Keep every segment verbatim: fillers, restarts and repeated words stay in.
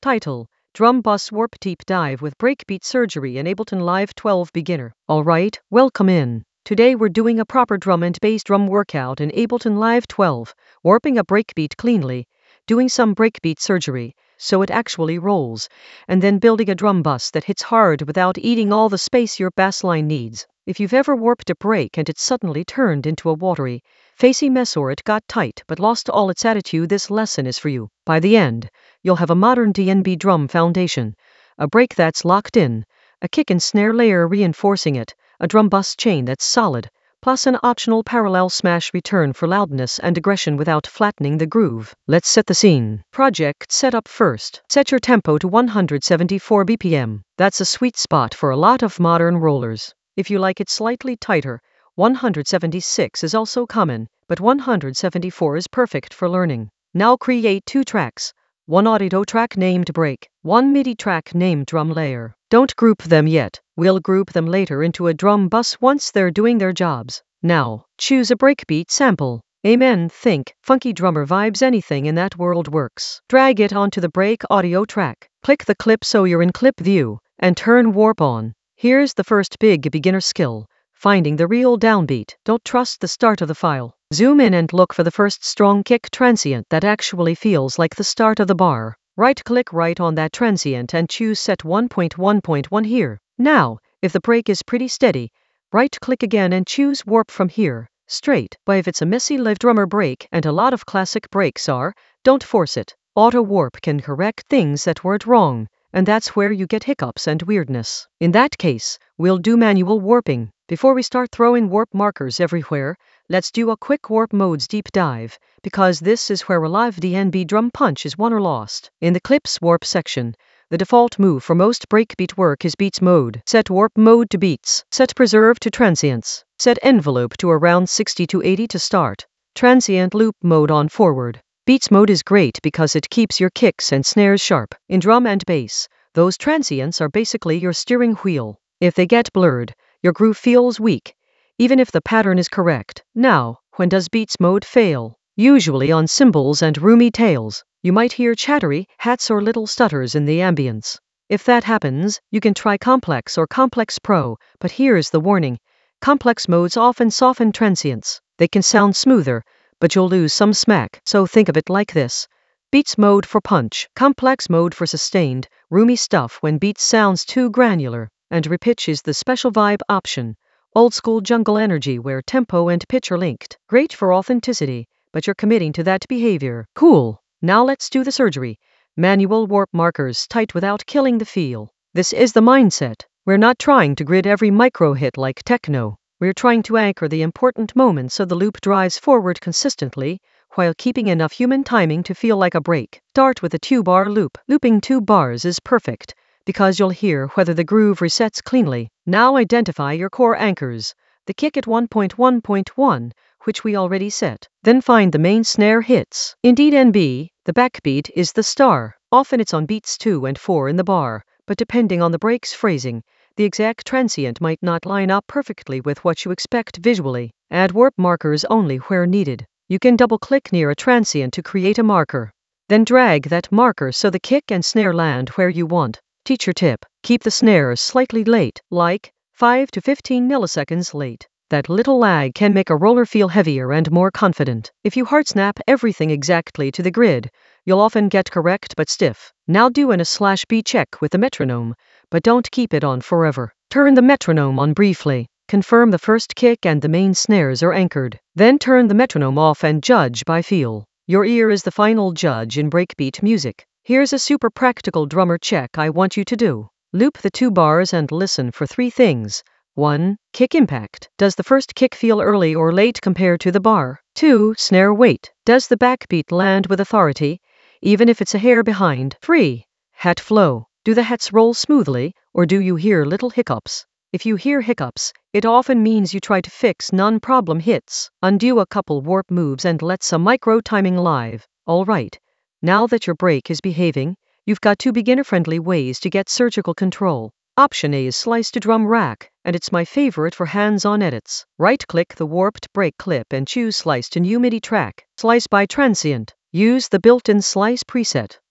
Title: Drum Bus Warp Deep Dive with Breakbeat Surgery in Ableton Live twelve Beginner. Alright, welcome in. Today we're doing a proper drum and bass drum workout in Ableton Live twelve, warping a breakbeat cleanly, doing some breakbeat surgery, so it actually rolls, and then building a drum bus that hits hard without eating all the space your bass line needs. If you've ever warped a break and it suddenly turned into a watery, facey mess, or it got tight but lost all its attitude, this lesson is for you. By the end, you'll have a modern D N B drum foundation, a break that's locked in, a kick and snare layer reinforcing it, a drum bus chain that's solid, plus an optional parallel smash return for loudness and aggression without flattening the groove. Let's set the scene. Project setup first. Set your tempo to one hundred seventy-four B P M. That's a sweet spot for a lot of modern rollers. If you like it slightly tighter, one hundred seventy-six is also common, but one hundred seventy-four is perfect for learning. Now create two tracks. One audio track named break, one MIDI track named drum layer. Don't group them yet, we'll group them later into a drum bus once they're doing their jobs. Now, choose a breakbeat sample. Amen. Think, funky drummer vibes, anything in that world works. Drag it onto the break audio track. Click the clip so you're in clip view, and turn warp on. Here's the first big beginner skill, finding the real downbeat. Don't trust the start of the file. Zoom in and look for the first strong kick transient that actually feels like the start of the bar. Right-click right on that transient and choose Set one point one point one here. Now, if the break is pretty steady, right-click again and choose Warp from here, straight. But if it's a messy live drummer break, and a lot of classic breaks are, don't force it. Auto warp can correct things that weren't wrong, and that's where you get hiccups and weirdness. In that case, we'll do manual warping. Before we start throwing warp markers everywhere, let's do a quick warp modes deep dive, because this is where a live D N B drum punch is won or lost. In the clips warp section, the default move for most breakbeat work is beats mode. Set warp mode to beats. Set preserve to transients. Set envelope to around sixty to eighty to start. Transient loop mode on forward. Beats mode is great because it keeps your kicks and snares sharp. In drum and bass, those transients are basically your steering wheel. If they get blurred, your groove feels weak, even if the pattern is correct. Now, when does beats mode fail? Usually on cymbals and roomy tails. You might hear chattery hats or little stutters in the ambience. If that happens, you can try Complex or Complex Pro, but here's the warning. Complex modes often soften transients. They can sound smoother, but you'll lose some smack. So think of it like this. Beats mode for punch, complex mode for sustained, roomy stuff when beats sounds too granular, and repitch is the special vibe option. Old school jungle energy where tempo and pitch are linked. Great for authenticity, but you're committing to that behavior. Cool. Now let's do the surgery. Manual warp markers tight without killing the feel. This is the mindset. We're not trying to grid every micro hit like techno. We're trying to anchor the important moments so the loop drives forward consistently, while keeping enough human timing to feel like a break. Start with a two-bar loop. Looping two bars is perfect, because you'll hear whether the groove resets cleanly. Now identify your core anchors. The kick at one point one point one, which we already set. Then find the main snare hits. In D N B, the backbeat is the star. Often it's on beats two and four in the bar, but depending on the break's phrasing, the exact transient might not line up perfectly with what you expect visually. Add warp markers only where needed. You can double-click near a transient to create a marker. Then drag that marker so the kick and snare land where you want. Teacher tip: keep the snares slightly late, like five to fifteen milliseconds late. That little lag can make a roller feel heavier and more confident. If you hard snap everything exactly to the grid, you'll often get correct but stiff. Now do an A slash B check with the metronome, but don't keep it on forever. Turn the metronome on briefly. Confirm the first kick and the main snares are anchored. Then turn the metronome off and judge by feel. Your ear is the final judge in breakbeat music. Here's a super practical drummer check I want you to do. Loop the two bars and listen for three things. one. Kick impact. Does the first kick feel early or late compared to the bar? two. Snare weight. Does the backbeat land with authority, even if it's a hair behind? three. Hat flow. Do the hats roll smoothly, or do you hear little hiccups? If you hear hiccups, it often means you try to fix non-problem hits. Undo a couple warp moves and let some micro timing live. Alright. Now that your break is behaving, you've got two beginner-friendly ways to get surgical control. Option A is Slice to Drum Rack, and it's my favorite for hands-on edits. Right-click the warped break clip and choose Slice to New MIDI track. Slice by transient. Use the built-in slice preset.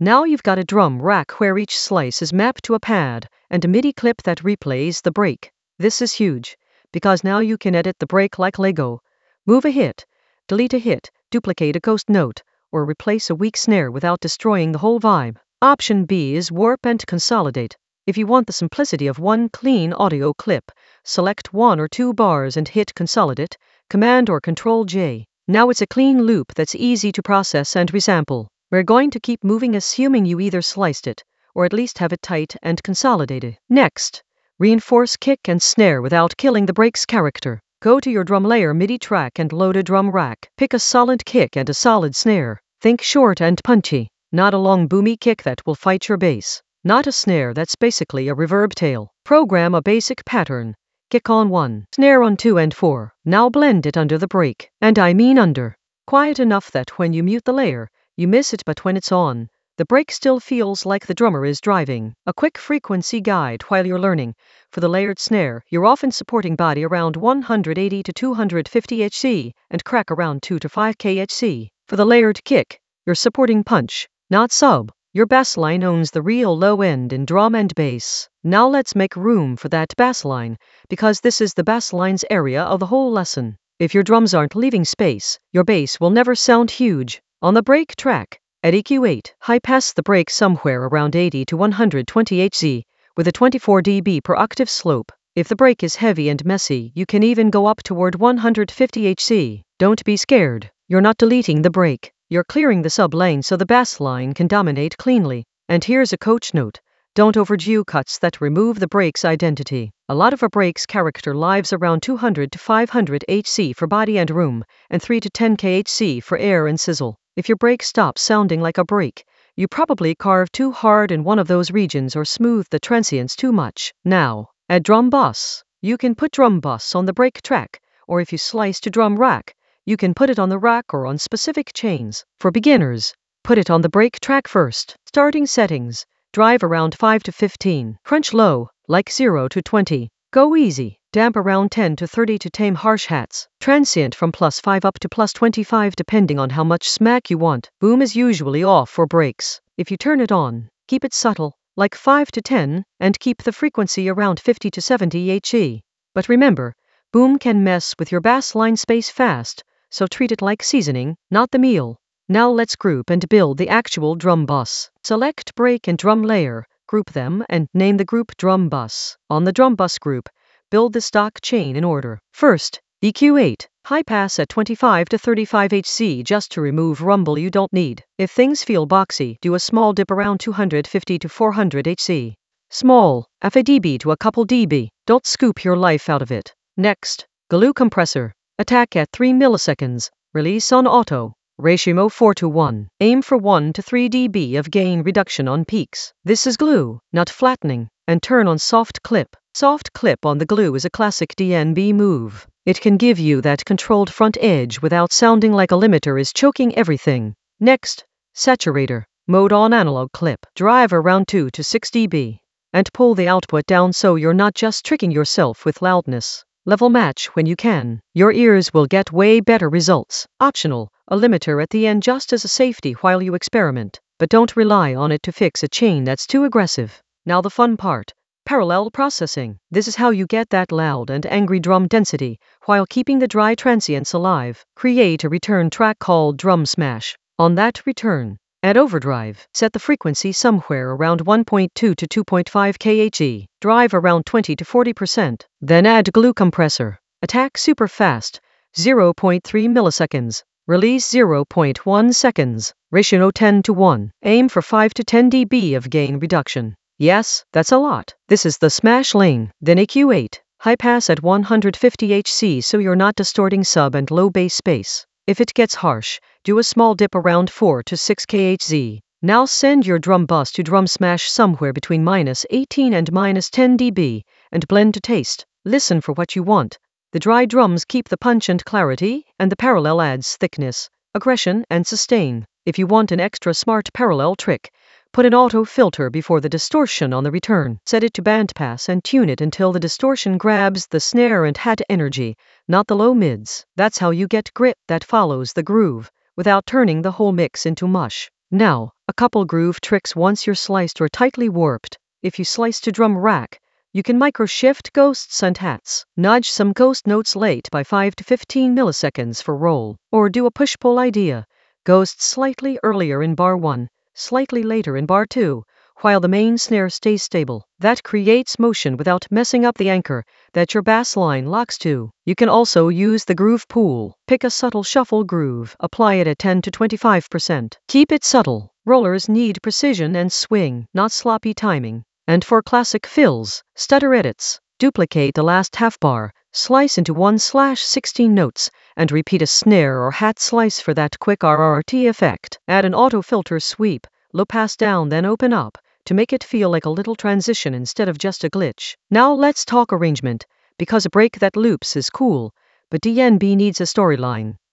Now you've got a drum rack where each slice is mapped to a pad, and a MIDI clip that replays the break. This is huge, because now you can edit the break like Lego. Move a hit, delete a hit, duplicate a ghost note, or replace a weak snare without destroying the whole vibe. Option B is warp and consolidate. If you want the simplicity of one clean audio clip, select one or two bars and hit consolidate, Command or Control J. Now it's a clean loop that's easy to process and resample. We're going to keep moving assuming you either sliced it, or at least have it tight and consolidated. Next, reinforce kick and snare without killing the break's character. Go to your drum layer MIDI track and load a drum rack. Pick a solid kick and a solid snare. Think short and punchy, not a long boomy kick that will fight your bass. Not a snare that's basically a reverb tail. Program a basic pattern. Kick on one, snare on two and four. Now blend it under the break. And I mean under. Quiet enough that when you mute the layer, you miss it, but when it's on, the break still feels like the drummer is driving. A quick frequency guide while you're learning. For the layered snare, you're often supporting body around one hundred eighty to two hundred fifty hertz and crack around two to five kilohertz. For the layered kick, you're supporting punch, not sub. Your bass line owns the real low end in drum and bass. Now let's make room for that bass line, because this is the bass line's area of the whole lesson. If your drums aren't leaving space, your bass will never sound huge. On the break track, at E Q eight, high pass the break somewhere around eighty to one hundred twenty hertz, with a twenty-four decibels per octave slope. If the break is heavy and messy, you can even go up toward one hundred fifty hertz. Don't be scared. You're not deleting the break. You're clearing the sub lane so the bass line can dominate cleanly. And here's a coach note. Don't overdo cuts that remove the break's identity. A lot of a break's character lives around two hundred to five hundred hertz for body and room, and three to ten kilohertz for air and sizzle. If your break stops sounding like a break, you probably carved too hard in one of those regions or smoothed the transients too much. Now, add drum bus. You can put drum bus on the break track, or if you slice to drum rack, you can put it on the rack or on specific chains. For beginners, put it on the break track first. Starting settings. Drive around five to fifteen. Crunch low, like zero to twenty. Go easy. Damp around ten to thirty to tame harsh hats. Transient from plus five up to plus twenty-five depending on how much smack you want. Boom is usually off for breaks. If you turn it on, keep it subtle, like five to ten, and keep the frequency around fifty to seventy hertz. But remember, boom can mess with your bass line space fast, so treat it like seasoning, not the meal. Now let's group and build the actual drum bus. Select break and drum layer, group them, and name the group drum bus. On the drum bus group, build the stock chain in order. First, E Q eight, high pass at twenty-five to thirty-five hertz just to remove rumble you don't need. If things feel boxy, do a small dip around two hundred fifty to four hundred hertz. Small, half a dB to a couple dB. Don't scoop your life out of it. Next, glue compressor. Attack at three milliseconds. Release on auto. Ratio four to one. Aim for one to three dB of gain reduction on peaks. This is glue, not flattening. And turn on soft clip. Soft clip on the glue is a classic D N B move. It can give you that controlled front edge without sounding like a limiter is choking everything. Next, saturator. Mode on analog clip. Drive around two to six dB. And pull the output down so you're not just tricking yourself with loudness. Level match when you can. Your ears will get way better results. Optional, a limiter at the end just as a safety while you experiment. But don't rely on it to fix a chain that's too aggressive. Now the fun part. Parallel processing. This is how you get that loud and angry drum density, while keeping the dry transients alive. Create a return track called Drum Smash. On that return, add overdrive. Set the frequency somewhere around one point two to two point five kilohertz. Drive around twenty to forty percent. Then add glue compressor. Attack super fast, zero point three milliseconds. Release zero point one seconds. Ratio ten to one. Aim for five to ten dB of gain reduction. Yes, that's a lot. This is the smash lane. Then E Q eight. High pass at one hundred fifty hertz so you're not distorting sub and low bass space. If it gets harsh, do a small dip around four to six kilohertz. Now send your drum bus to drum smash somewhere between minus eighteen and minus ten dB, and blend to taste. Listen for what you want. The dry drums keep the punch and clarity, and the parallel adds thickness, aggression, and sustain. If you want an extra smart parallel trick, put an auto filter before the distortion on the return. Set it to bandpass and tune it until the distortion grabs the snare and hat energy, not the low mids. That's how you get grit that follows the groove, without turning the whole mix into mush. Now, A couple groove tricks once you're sliced or tightly warped. If you slice to drum rack, you can micro-shift ghosts and hats. Nudge some ghost notes late by five to fifteen milliseconds for roll. Or do a push-pull idea. Ghosts slightly earlier in bar one, slightly later in bar two, while the main snare stays stable. That creates motion without messing up the anchor that your bass line locks to. You can also use the groove pool. Pick a subtle shuffle groove, apply it at ten to twenty-five percent. Keep it subtle. Rollers need precision and swing, not sloppy timing. And for classic fills, stutter edits, duplicate the last half bar, slice into one slash sixteen notes, and repeat a snare or hat slice for that quick R R T effect. Add an auto filter sweep, low pass down then open up, to make it feel like a little transition instead of just a glitch. Now let's talk arrangement, because a break that loops is cool, but D N B needs a storyline.